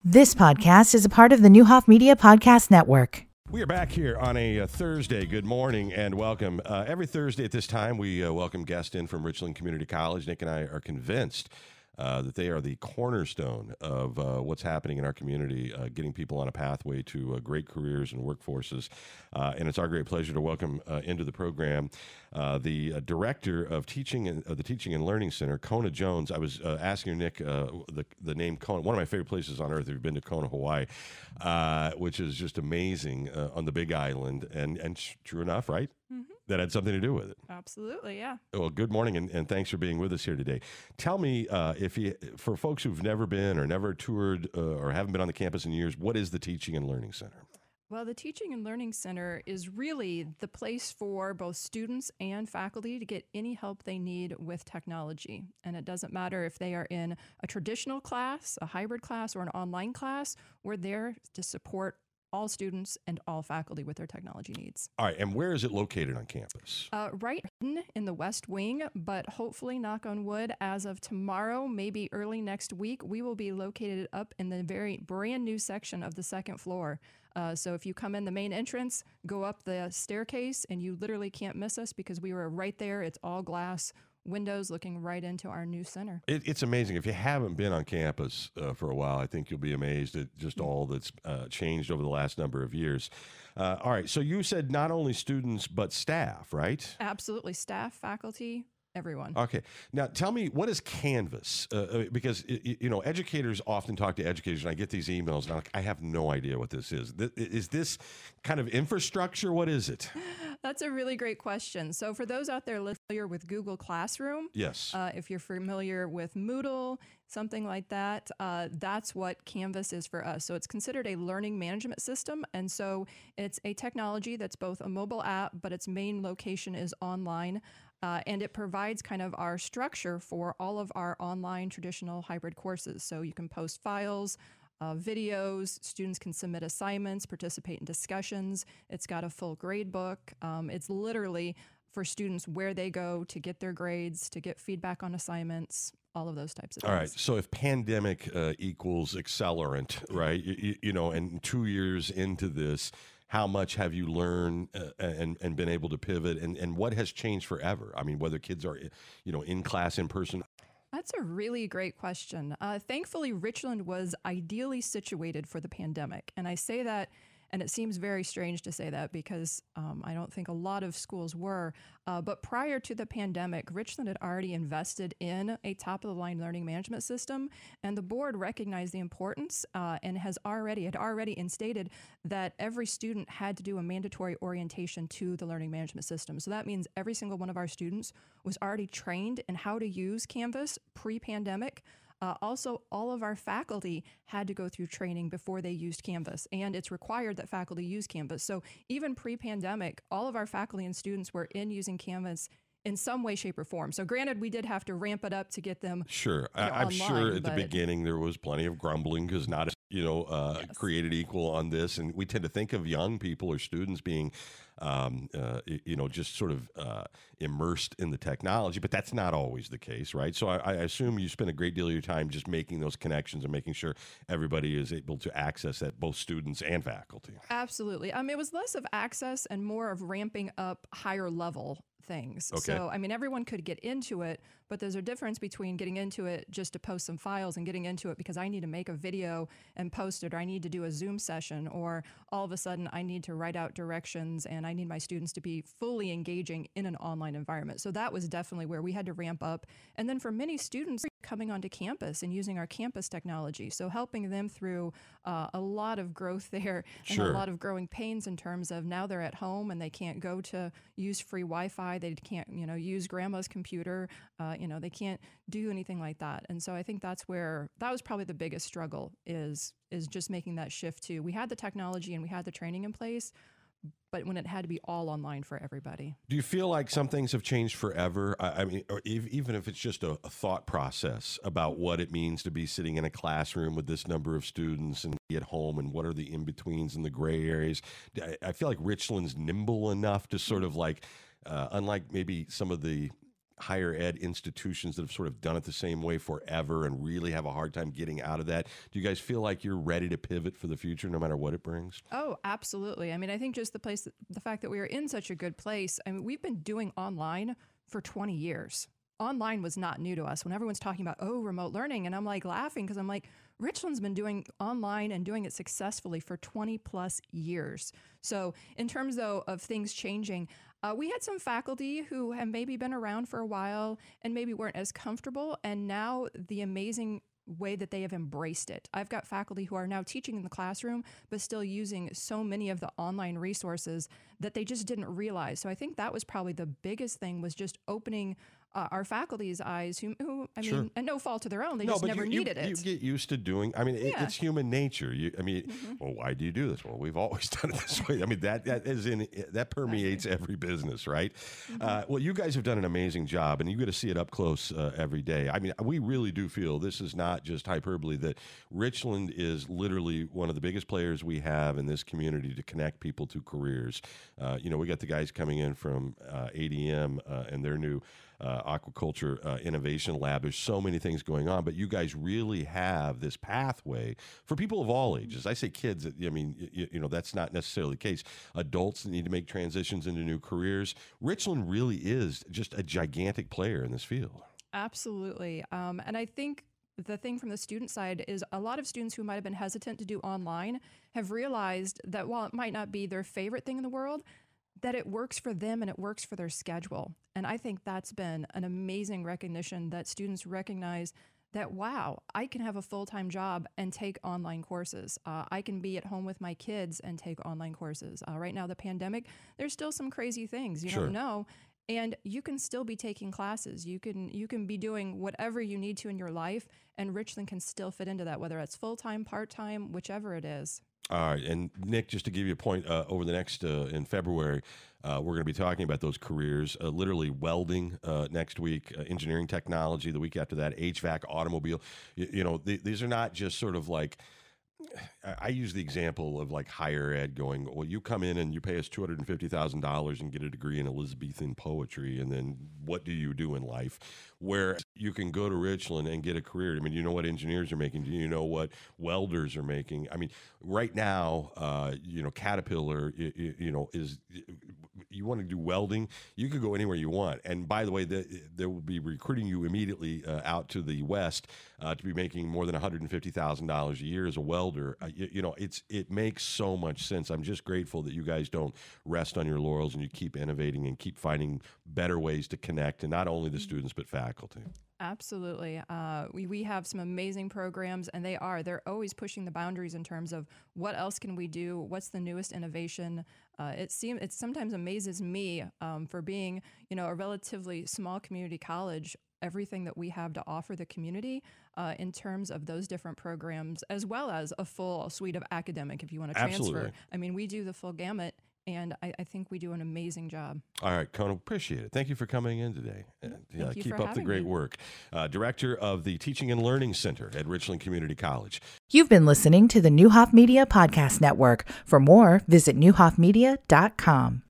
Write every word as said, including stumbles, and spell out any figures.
This podcast is a part of the Newhoff Media Podcast Network. We are back here on a uh, Thursday. Good morning and welcome. Uh, every Thursday at this time, we uh, welcome guests in from Richland Community College. Nick and I are convinced uh, that they are the cornerstone of uh, what's happening in our community, uh, getting people on a pathway to uh, great careers and workforces. Uh, and it's our great pleasure to welcome uh, into the program uh, the uh, director of teaching and, of the Teaching and Learning Center, Kona Jones. I was uh, asking her, Nick, uh, the the name Kona. One of my favorite places on earth. If you've been to Kona, Hawaii, uh, which is just amazing uh, on the Big Island, and and true enough, right? Mm-hmm. That had something to do with it. Absolutely, yeah. Well, good morning, and, and thanks for being with us here today. Tell me, uh, if you, for folks who've never been or never toured uh, or haven't been on the campus in years, what is the Teaching and Learning Center? Well, the Teaching and Learning Center is really the place for both students and faculty to get any help they need with technology. And it doesn't matter if they are in a traditional class, a hybrid class, or an online class. We're there to support all students and all faculty with their technology needs. All right, and where is it located on campus? Uh, right in the West Wing, but hopefully, knock on wood, as of tomorrow, maybe early next week, we will be located up in the very brand new section of the second floor. Uh, so if you come in the main entrance, go up the staircase, and you literally can't miss us because we were right there. It's all glass windows looking right into our new center. It, it's amazing. If you haven't been on campus uh, for a while, I think you'll be amazed at just all that's uh, changed over the last number of years. Uh, all right. So you said not only students, but staff, right? Absolutely. Staff, faculty, everyone. Okay. Now, tell me, what is Canvas? Uh, because, you know, educators often talk to educators, and I get these emails, and I'm like, I have no idea what this is. Is this kind of infrastructure? What is it? That's a really great question. So for those out there familiar with Google Classroom, yes. Uh, if you're familiar with Moodle, something like that, uh, that's what Canvas is for us. So it's considered a learning management system. And so it's a technology that's both a mobile app, but its main location is online. Uh, and it provides kind of our structure for all of our online traditional hybrid courses. So you can post files, Uh, videos, students can submit assignments, participate in discussions. It's got a full grade book. Um, it's literally for students where they go to get their grades, to get feedback on assignments, all of those types of all things. All right. So if pandemic uh, equals accelerant, right, you, you know, and two years into this, how much have you learned uh, and, and been able to pivot? And, and what has changed forever? I mean, whether kids are, you know, in class, in person. That's a really great question. Uh, thankfully, Richland was ideally situated for the pandemic. And I say that, and it seems very strange to say that because um, I don't think a lot of schools were. Uh, but prior to the pandemic, Richland had already invested in a top-of-the-line learning management system. And the board recognized the importance uh, and has already had already instated that every student had to do a mandatory orientation to the learning management system. So that means every single one of our students was already trained in how to use Canvas pre-pandemic. Uh, also, all of our faculty had to go through training before they used Canvas, and it's required that faculty use Canvas. So even pre-pandemic, all of our faculty and students were in using Canvas in some way, shape, or form. So granted, we did have to ramp it up to get them Sure. you know, I'm online, sure at the but- beginning there was plenty of grumbling because not, you know, uh, Yes. created equal on this. And we tend to think of young people or students being, um, uh, y- you know, just sort of uh, immersed in the technology, but that's not always the case, right? So I, I assume you spend a great deal of your time just making those connections and making sure everybody is able to access that, both students and faculty. Absolutely. Um, it was less of access and more of ramping up higher level things. Okay. So, I mean, everyone could get into it, but there's a difference between getting into it just to post some files and getting into it because I need to make a video and post it, or I need to do a Zoom session, or all of a sudden I need to write out directions and I need my students to be fully engaging in an online environment. So that was definitely where we had to ramp up. And then for many students coming onto campus and using our campus technology, so helping them through uh, a lot of growth there and Sure. a lot of growing pains in terms of now they're at home and they can't go to use free Wi-Fi. They can't, you know, use grandma's computer. Uh, you know, they can't do anything like that. And so I think that's where that was probably the biggest struggle is is just making that shift to we had the technology and we had the training in place, but when it had to be all online for everybody. Do you feel like some things have changed forever? I, I mean, or ev- even if it's just a, a thought process about what it means to be sitting in a classroom with this number of students and be at home, and what are the in-betweens and the gray areas? I, I feel like Richland's nimble enough to sort of like, uh, unlike maybe some of the higher ed institutions that have sort of done it the same way forever and really have a hard time getting out of that? Do you guys feel like you're ready to pivot for the future no matter what it brings? Oh, absolutely. I mean, I think just the place, the fact that we are in such a good place. I mean, we've been doing online for twenty years. Online was not new to us. When everyone's talking about, oh, remote learning, and I'm like laughing because I'm like, Richland's been doing online and doing it successfully for twenty plus years. So in terms, though, of things changing, uh, we had some faculty who have maybe been around for a while and maybe weren't as comfortable. And now the amazing way that they have embraced it. I've got faculty who are now teaching in the classroom, but still using so many of the online resources that they just didn't realize. So I think that was probably the biggest thing, was just opening Uh, our faculty's eyes, who, who I mean, Sure. and no fault of their own, they No, just but never you, you, needed it. you get used to doing, I mean, it, Yeah. it's human nature. You, I mean, Mhm. well, why do you do this? Well, we've always done it this way. I mean, that that is in that permeates every business, right? Mhm. Uh, well, you guys have done an amazing job, and you get to see it up close uh, every day. I mean, we really do feel this is not just hyperbole, that Richland is literally one of the biggest players we have in this community to connect people to careers. Uh, you know, we got the guys coming in from uh, A D M uh, and their new Uh, aquaculture uh, innovation lab. There's so many things going on, but you guys really have this pathway for people of all ages. I say kids, I mean, you, you know, that's not necessarily the case. Adults that need to make transitions into new careers. Richland really is just a gigantic player in this field. Absolutely. Um, and I think the thing from the student side is a lot of students who might have been hesitant to do online have realized that while it might not be their favorite thing in the world, that it works for them and it works for their schedule. And I think that's been an amazing recognition, that students recognize that, wow, I can have a full-time job and take online courses. Uh, I can be at home with my kids and take online courses. Uh, right now, the pandemic, there's still some crazy things you Sure. don't know. And you can still be taking classes. You can you can be doing whatever you need to in your life, and Richland can still fit into that, whether it's full-time, part-time, whichever it is. All right. And Nick, just to give you a point, uh, over the next, uh, in February, uh, we're going to be talking about those careers, uh, literally welding uh, next week, uh, engineering technology the week after that, H V A C, automobile. You, you know, th- these are not just sort of like, I use the example of like higher ed going, well, you come in and you pay us two hundred fifty thousand dollars and get a degree in Elizabethan poetry. And then what do you do in life? Where you can go to Richland and get a career. I mean, you know what engineers are making? Do you know what welders are making? I mean, right now, uh, you know, Caterpillar, you, you know, is, you want to do welding, you could go anywhere you want. And by the way, the, they will be recruiting you immediately uh, out to the West uh, to be making more than one hundred fifty thousand dollars a year as a welder. Uh, you, you know, it's it makes so much sense. I'm just grateful that you guys don't rest on your laurels and you keep innovating and keep finding better ways to connect, and not only the students, but faculty. Absolutely. Uh, we, we have some amazing programs, and they are. They're always pushing the boundaries in terms of what else can we do? What's the newest innovation? Uh, it seems it sometimes amazes me um, for being, you know, a relatively small community college, everything that we have to offer the community uh, in terms of those different programs, as well as a full suite of academic, if you want to transfer. Absolutely. I mean, we do the full gamut. And I, I think we do an amazing job. All right, Conan, appreciate it. Thank you for coming in today. Uh, yeah, Thank you keep for up the having great me. work. Uh, Director of the Teaching and Learning Center at Richland Community College. You've been listening to the Newhoff Media Podcast Network. For more, visit newhoff media dot com.